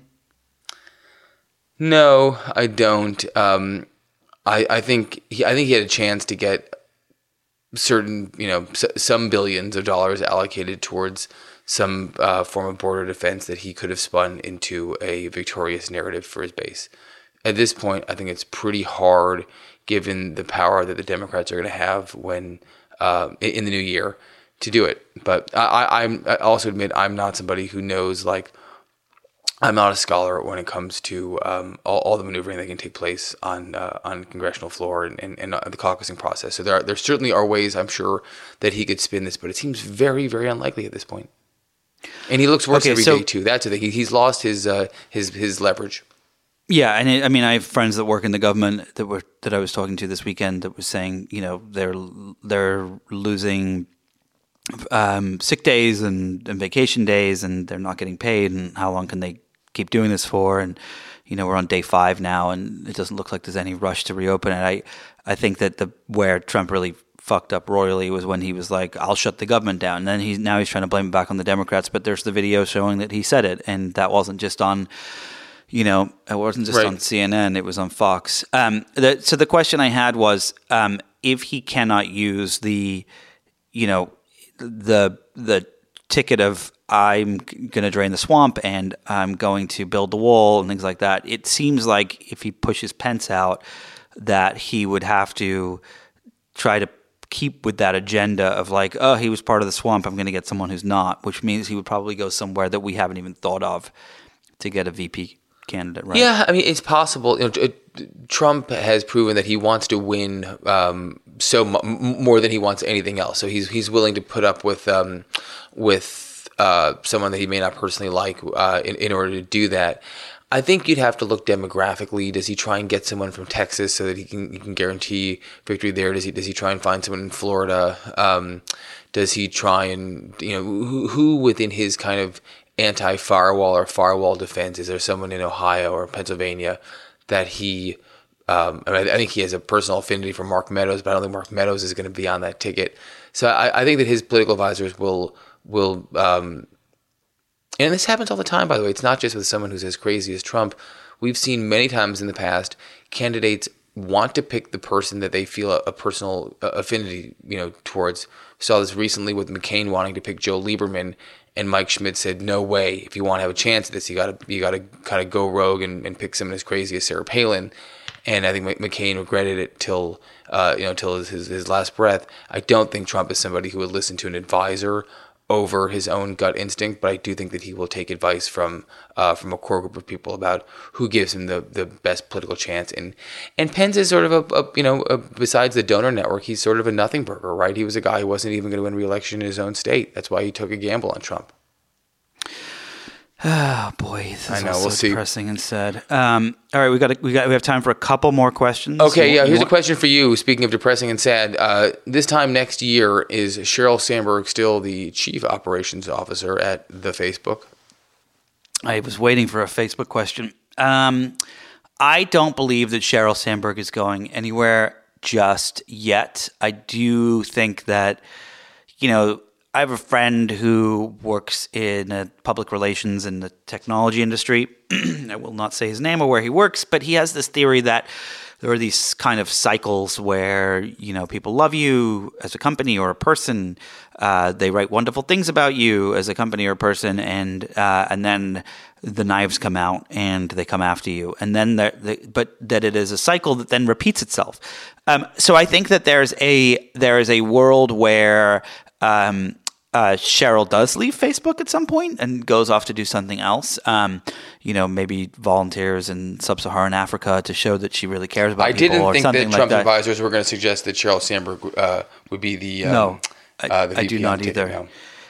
No, I don't. Um, I I think he, I think he had a chance to get certain, you know, s- some billions of dollars allocated towards some uh, form of border defense that he could have spun into a victorious narrative for his base. At this point, I think it's pretty hard, given the power that the Democrats are going to have when. Uh, in the new year to do it. But I, I'm, I also admit I'm not somebody who knows, like, I'm not a scholar when it comes to um, all, all the maneuvering that can take place on uh, on congressional floor and, and, and the caucusing process. So there are, there certainly are ways, I'm sure, that he could spin this, but it seems very, very unlikely at this point. And he looks worse okay, every so, day too. That's the thing. He, he's lost his uh, his his leverage. Yeah, and it, I mean, I have friends that work in the government that were that I was talking to this weekend that was saying, you know, they're they're losing um, sick days and, and vacation days, and they're not getting paid. And how long can they keep doing this for? And you know, we're on day five now, and it doesn't look like there's any rush to reopen it. I I think that the where Trump really fucked up royally was when he was like, "I'll shut the government down." And then he's now he's trying to blame it back on the Democrats, but there's the video showing that he said it, and that wasn't just on. You know, it wasn't just right. on C N N; it was on Fox. Um, the, so the question I had was, um, if he cannot use the, you know, the the ticket of I'm going to drain the swamp and I'm going to build the wall and things like that, it seems like if he pushes Pence out, that he would have to try to keep with that agenda of like, oh, he was part of the swamp, I'm going to get someone who's not, which means he would probably go somewhere that we haven't even thought of to get a V P candidate, right? Yeah, I mean, it's possible. You know, Trump has proven that he wants to win um, so m- more than he wants anything else. So he's he's willing to put up with um, with uh, someone that he may not personally like uh, in, in order to do that. I think you'd have to look demographically. Does he try and get someone from Texas so that he can he can guarantee victory there? Does he does he try and find someone in Florida? Um, does he try and, you know, who, who within his kind of anti-firewall or firewall defense, is there someone in Ohio or Pennsylvania that he, um, I mean, I think he has a personal affinity for Mark Meadows, but I don't think Mark Meadows is going to be on that ticket. So I, I think that his political advisors will, will, um, and this happens all the time, by the way. It's not just with someone who's as crazy as Trump. We've seen many times in the past, candidates want to pick the person that they feel a, a personal uh, affinity, you know, towards. We saw this recently with McCain wanting to pick Joe Lieberman, and Mike Schmidt said, "No way! If you want to have a chance at this, you got to you got to kind of go rogue and, and pick someone as crazy as Sarah Palin." And I think McCain regretted it till uh, you know till his, his his last breath. I don't think Trump is somebody who would listen to an advisor over his own gut instinct, but I do think that he will take advice from uh, from a core group of people about who gives him the, the best political chance. And and Pence is sort of a, a you know a, besides the donor network, he's sort of a nothing burger, right? He was a guy who wasn't even going to win re-election in his own state. That's why he took a gamble on Trump. Oh boy, this is I know, so we'll see. depressing and sad. Um, all right, we got we got we have time for a couple more questions. Okay, You- yeah. you Here's a want- question for you. Speaking of depressing and sad, uh, this time next year, is Sheryl Sandberg still the chief operations officer at the Facebook? I was waiting for a Facebook question. Um, I don't believe that Sheryl Sandberg is going anywhere just yet. I do think that, you know, I have a friend who works in uh, public relations in the technology industry. I will not say his name or where he works, but he has this theory that there are these kind of cycles where, you know, people love you as a company or a person. Uh, they write wonderful things about you as a company or a person, and uh, and then the knives come out and they come after you. And then, they, but that it is a cycle that then repeats itself. Um, so I think that there's a there is a world where um, uh, Sheryl does leave Facebook at some point and goes off to do something else. Um, you know, maybe volunteers in sub-Saharan Africa to show that she really cares about I people didn't or think something that like Trump that. advisors were going to suggest that Sheryl Sandberg uh, would be the um, no, I, uh, the I do not either. No.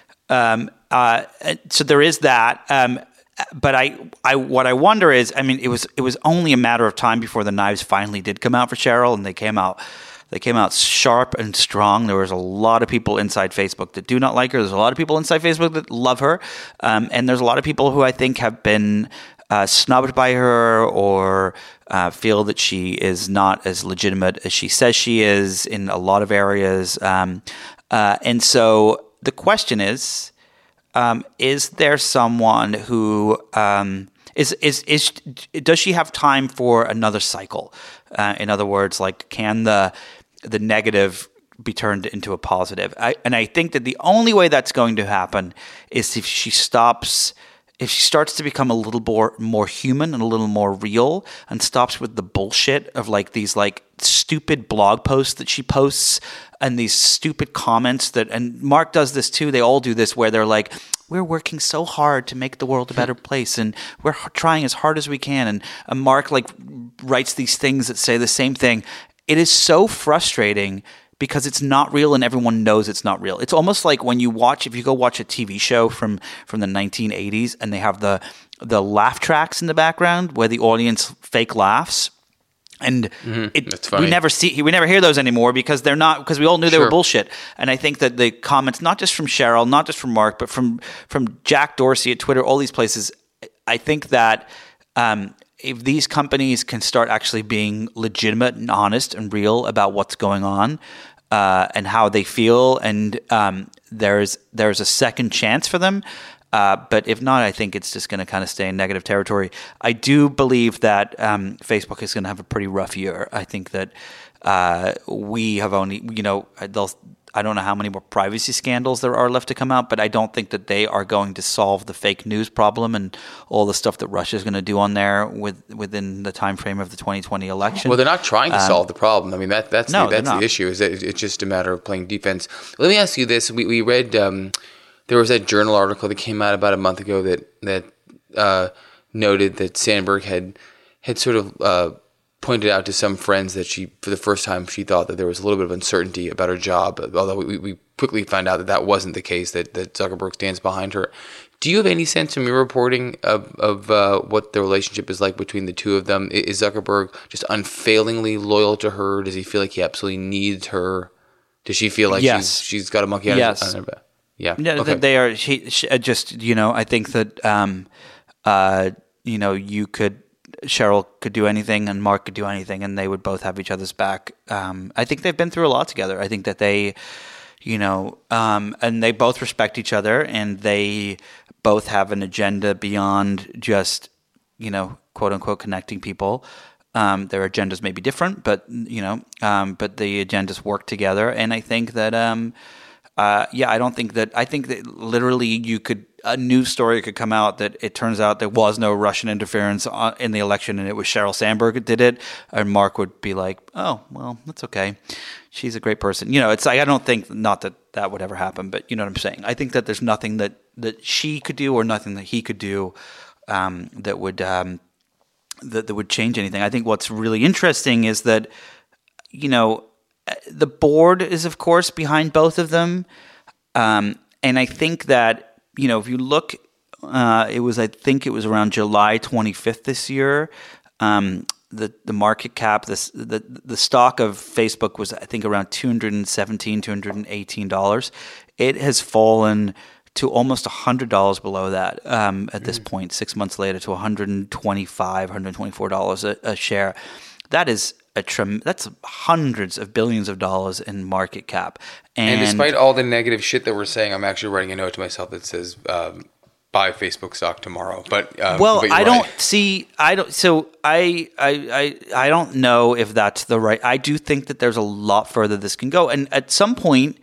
Um, uh, so there is that. Um, but I, I, what I wonder is, I mean, it was it was only a matter of time before the knives finally did come out for Sheryl, and they came out. They came out sharp and strong. There was a lot of people inside Facebook that do not like her. There's a lot of people inside Facebook that love her. Um, and there's a lot of people who I think have been uh, snubbed by her or uh, feel that she is not as legitimate as she says she is in a lot of areas. Um, uh, and so the question is, um, is there someone who um, is, is, is, does she have time for another cycle? Uh, in other words, like, can the the negative be turned into a positive? I, and I think that the only way that's going to happen is if she stops, if she starts to become a little more, more human and a little more real and stops with the bullshit of like these like stupid blog posts that she posts and these stupid comments that, and Mark does this too, they all do this where they're like, we're working so hard to make the world a better place and we're trying as hard as we can. And, and Mark like writes these things that say the same thing. It is so frustrating because it's not real and everyone knows it's not real. It's almost like when you watch, if you go watch a T V show from, from the nineteen eighties and they have the the laugh tracks in the background where the audience fake laughs. And mm-hmm. it, we never see, we never hear those anymore because they're not, because we all knew they sure. were bullshit. And I think that the comments, not just from Sheryl, not just from Mark, but from from Jack Dorsey at Twitter, all these places, I think that um, if these companies can start actually being legitimate and honest and real about what's going on uh, and how they feel, and um, there's there's a second chance for them. Uh, but if not, I think it's just going to kind of stay in negative territory. I do believe that um, Facebook is going to have a pretty rough year. I think that uh, we have only, you know, they'll, I don't know how many more privacy scandals there are left to come out, but I don't think that they are going to solve the fake news problem and all the stuff that Russia is going to do on there with, within the time frame of the twenty twenty election. Well, they're not trying to um, solve the problem. I mean, that that's no, the, that's the issue. Is that it's just a matter of playing defense. Let me ask you this: we we read. Um, There was that journal article that came out about a month ago that that uh, noted that Sandberg had had sort of uh, pointed out to some friends that she, for the first time, she thought that there was a little bit of uncertainty about her job. Although we, we quickly found out that that wasn't the case. That that Zuckerberg stands behind her. Do you have any sense from your reporting of of uh, what the relationship is like between the two of them? Is Zuckerberg just unfailingly loyal to her? Does he feel like he absolutely needs her? Does she feel like yes. she's she's got a monkey on yes. her back? Yeah, yeah, okay. they are. She, she just, you know, I think that, um, uh, you know, you could, Sheryl could do anything, and Mark could do anything, and they would both have each other's back. Um, I think they've been through a lot together. I think that they, you know, um, and they both respect each other, and they both have an agenda beyond just, you know, quote unquote, connecting people. Um, their agendas may be different, but you know, um, but the agendas work together, and I think that. Um, Uh, yeah, I don't think that. I think that literally you could a news story could come out that it turns out there was no Russian interference in the election and it was Sheryl Sandberg that did it, and Mark would be like, "Oh, well, that's okay. She's a great person." You know, it's like I don't think not that that would ever happen, but you know what I'm saying. I think that there's nothing that, that she could do or nothing that he could do um, that would um, that that would change anything. I think what's really interesting is that you know. The board is, of course, behind both of them. Um, and I think that, you know, if you look, uh, it was, I think it was around July twenty-fifth this year, um, the, the market cap, this, the the stock of Facebook was, I think, around two hundred seventeen dollars, two hundred eighteen dollars. It has fallen to almost one hundred dollars below that um, at this mm. point, six months later, to one hundred twenty-five dollars, one hundred twenty-four dollars a, a share. That is a trem- that's hundreds of billions of dollars in market cap. And, and despite all the negative shit that we're saying, I'm actually writing a note to myself that says, um, buy Facebook stock tomorrow. But um, well, but I don't right. see. I don't. So I, I, I, I don't know if that's the right. I do think that there's a lot further this can go, and at some point,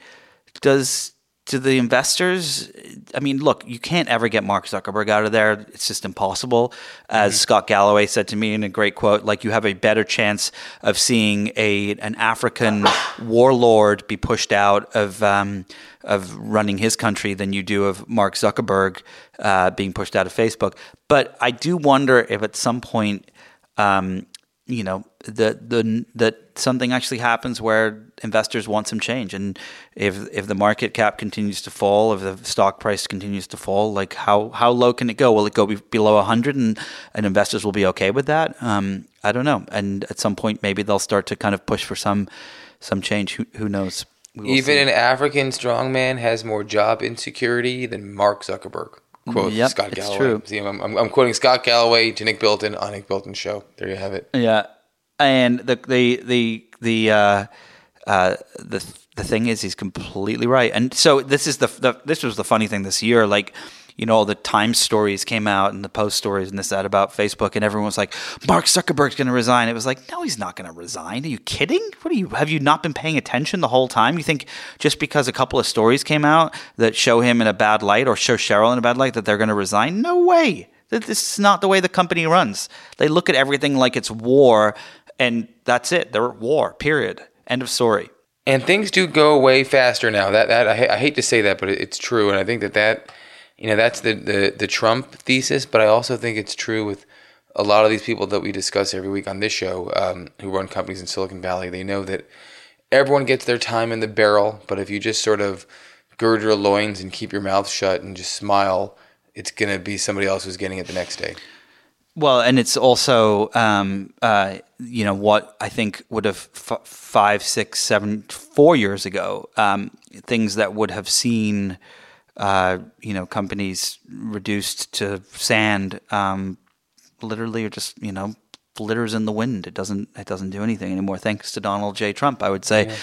does do the investors? I mean, look, you can't ever get Mark Zuckerberg out of there. It's just impossible. As mm-hmm. Scott Galloway said to me in a great quote, like you have a better chance of seeing a an African warlord be pushed out of um, of running his country than you do of Mark Zuckerberg uh, being pushed out of Facebook. But I do wonder if at some point, um, you know, the the that something actually happens where investors want some change, and if if the market cap continues to fall, if the stock price continues to fall, like how how low can it go? Will it go be below one hundred, and and investors will be okay with that? Um, I don't know. And at some point, maybe they'll start to kind of push for some some change. Who who knows? Even see. an African strongman has more job insecurity than Mark Zuckerberg. Quote yep, Scott it's Galloway. True. See, I'm, I'm, I'm quoting Scott Galloway to Nick Bilton on Nick Bilton's show. There you have it. Yeah, and the the the the uh, uh, the the thing is, he's completely right. And so this is the, the this was the funny thing this year. Like, you know, all the Times stories came out and the Post stories and this that about Facebook, and everyone was like, Mark Zuckerberg's going to resign. It was like, no, he's not going to resign. Are you kidding? What are you? Have you not been paying attention the whole time? You think just because a couple of stories came out that show him in a bad light or show Sheryl in a bad light that they're going to resign? No way. This is not the way the company runs. They look at everything like it's war, and that's it. They're at war, period. End of story. And things do go away faster now. That that I, I hate to say that, but it's true. And I think that that, you know, that's the, the, the Trump thesis. But I also think it's true with a lot of these people that we discuss every week on this show um, who run companies in Silicon Valley. They know that everyone gets their time in the barrel. But if you just sort of gird your loins and keep your mouth shut and just smile, it's going to be somebody else who's getting it the next day. Well, and it's also, um, uh, you know, what I think would have f- five, six, seven, four years ago, um, things that would have seen, uh, you know, companies reduced to sand, um, literally, or just, you know, flitters in the wind. It doesn't, it doesn't do anything anymore. Thanks to Donald J. Trump, I would say. Yeah.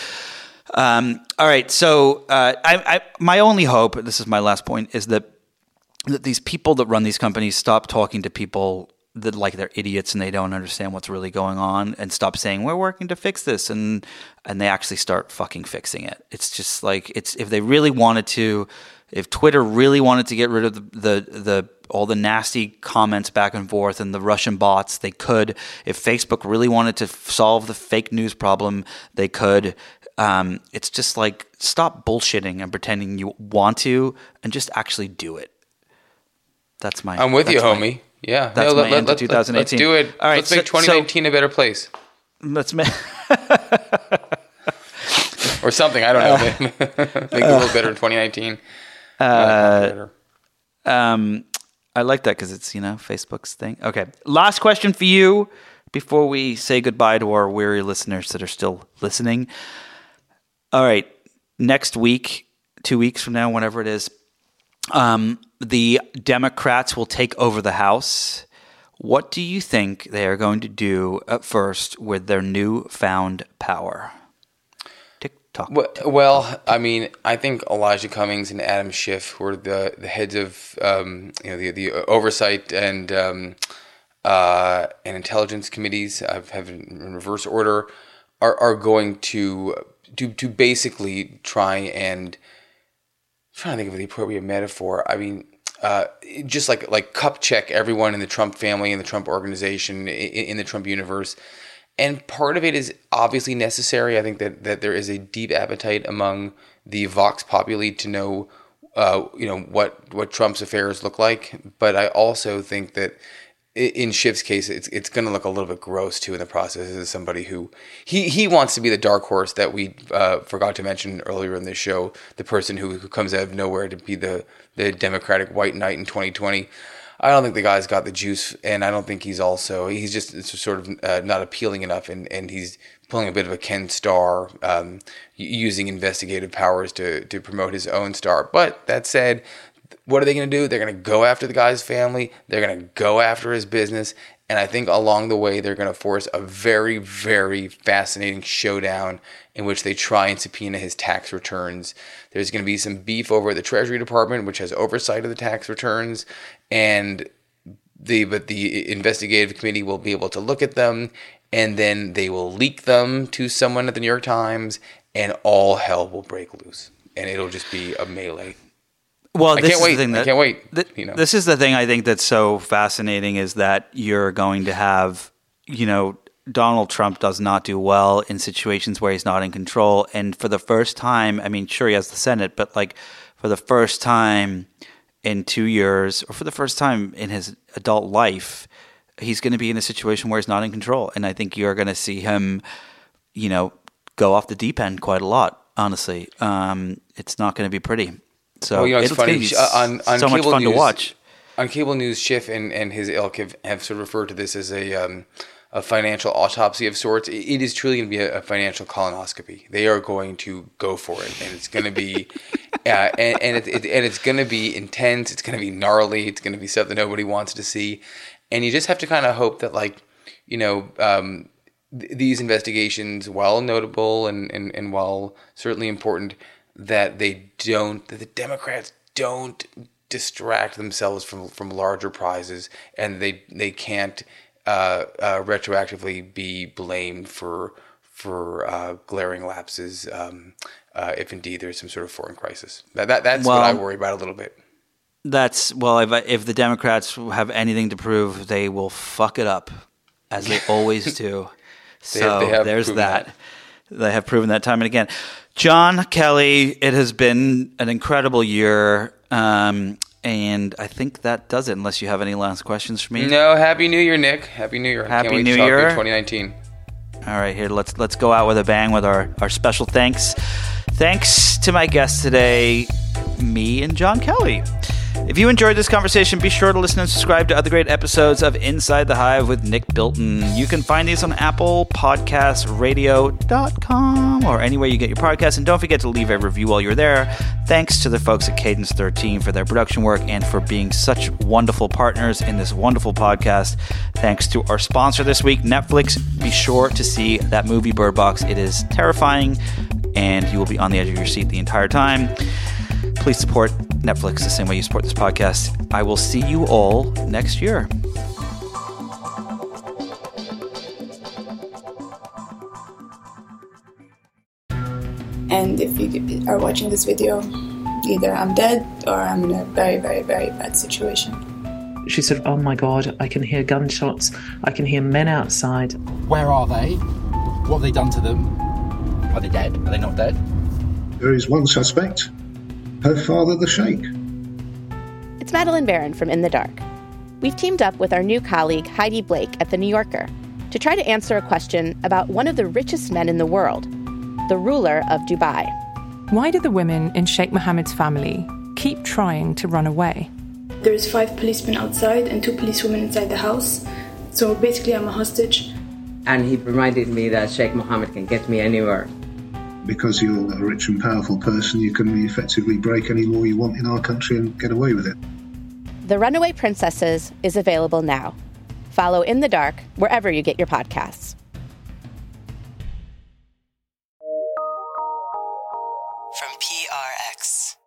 Um, all right, so uh, I, I, my only hope, this is my last point, is that that these people that run these companies stop talking to people that like they're idiots and they don't understand what's really going on, and stop saying we're working to fix this, and and they actually start fucking fixing it. It's just like, it's if they really wanted to, if Twitter really wanted to get rid of the the, the all the nasty comments back and forth and the Russian bots, they could. If Facebook really wanted to f- solve the fake news problem, they could. Um, it's just like, stop bullshitting and pretending you want to, and just actually do it. That's my. I'm with you, my, homie. Yeah, that's no, my let, end let, of twenty eighteen. Let's do it. All right, let's make so, twenty nineteen so, a better place. Let's make or something. I don't know. Uh, make it a little better in twenty nineteen. Uh, uh, um, I like that because it's, you know, Facebook's thing. Okay, last question for you before we say goodbye to our weary listeners that are still listening. All right, next week, two weeks from now, whenever it is. Um, the Democrats will take over the House. What do you think they are going to do at first with their newfound power? Tick tock. Well, well, I mean, I think Elijah Cummings and Adam Schiff, who are the, the heads of um, you know the the oversight and um, uh, and intelligence committees, I have in reverse order, are are going to to to basically try and. I'm trying to think of the appropriate metaphor. I mean, uh, just like like cup check everyone in the Trump family, in the Trump organization, in, in the Trump universe. And part of it is obviously necessary. I think that, that there is a deep appetite among the Vox Populi to know, uh, you know, what what Trump's affairs look like. But I also think that in Schiff's case, it's it's going to look a little bit gross too in the process. As somebody who he, he wants to be the dark horse that we uh, forgot to mention earlier in this show, the person who, who comes out of nowhere to be the, the Democratic white knight in twenty twenty. I don't think the guy's got the juice, and I don't think he's also he's just it's sort of uh, not appealing enough, and, and he's pulling a bit of a Ken Starr, um, using investigative powers to to promote his own star. But that said, what are they going to do? They're going to go after the guy's family. They're going to go after his business. And I think along the way, they're going to force a very, very fascinating showdown in which they try and subpoena his tax returns. There's going to be some beef over at the Treasury Department, which has oversight of the tax returns. And the but the investigative committee will be able to look at them, and then they will leak them to someone at the New York Times, and all hell will break loose. And it'll just be a melee. Well, I this can't is wait. the thing that, I can't wait. Th- you know. This is the thing I think that's so fascinating is that you're going to have, you know, Donald Trump does not do well in situations where he's not in control. And for the first time, I mean, sure, he has the Senate, but like for the first time in two years or for the first time in his adult life, he's going to be in a situation where he's not in control. And I think you're going to see him, you know, go off the deep end quite a lot, honestly. Um, it's not going to be pretty. So well, you know, it's it's funny. Be Uh, on, on so much cable fun news, to watch. On cable news, Schiff and, and his ilk have, have sort of referred to this as a um, a financial autopsy of sorts. It, it is truly going to be a, a financial colonoscopy. They are going to go for it, and it's going to be, uh, and and, it, it, and it's going to be intense. It's going to be gnarly. It's going to be stuff that nobody wants to see, and you just have to kind of hope that, like, you know, um, th- these investigations, while notable and, and, and while certainly important, that they don't, that the Democrats don't distract themselves from, from larger prizes, and they they can't uh, uh, retroactively be blamed for for uh, glaring lapses um, uh, if indeed there's some sort of foreign crisis. That, that that's well, what I worry about a little bit. That's well, if if the Democrats have anything to prove, they will fuck it up, as they always do. They so have- they have there's proven that. that. They have proven that time and again. John Kelly, it has been an incredible year, um, and I think that does it. Unless you have any last questions for me. No, Happy New Year, Nick. Happy New Year. I Happy can't wait New to talk to you Year. in twenty nineteen. All right, here let's let's go out with a bang with our, our special thanks. Thanks to my guests today, me and John Kelly. If you enjoyed this conversation, be sure to listen and subscribe to other great episodes of Inside the Hive with Nick Bilton. You can find these on Apple Podcasts Radio dot com or anywhere you get your podcasts. And don't forget to leave a review while you're there. Thanks to the folks at Cadence thirteen for their production work and for being such wonderful partners in this wonderful podcast. Thanks to our sponsor this week, Netflix. Be sure to see that movie Bird Box. It is terrifying, and you will be on the edge of your seat the entire time. Please support Netflix the same way you support this podcast. I will see you all next year. And if you are watching this video, either I'm dead or I'm in a very, very, very bad situation. She said, "Oh my God, I can hear gunshots. I can hear men outside." Where are they? What have they done to them? Are they dead? Are they not dead? There is one suspect, her father, the Sheikh. It's Madeline Barron from In the Dark. We've teamed up with our new colleague Heidi Blake at The New Yorker to try to answer a question about one of the richest men in the world, the ruler of Dubai. Why do the women in Sheikh Mohammed's family keep trying to run away? There's five policemen outside and two policewomen inside the house. So basically I'm a hostage. And he reminded me that Sheikh Mohammed can get me anywhere. Because you're a rich and powerful person, you can effectively break any law you want in our country and get away with it. The Runaway Princesses is available now. Follow In the Dark wherever you get your podcasts. From P R X.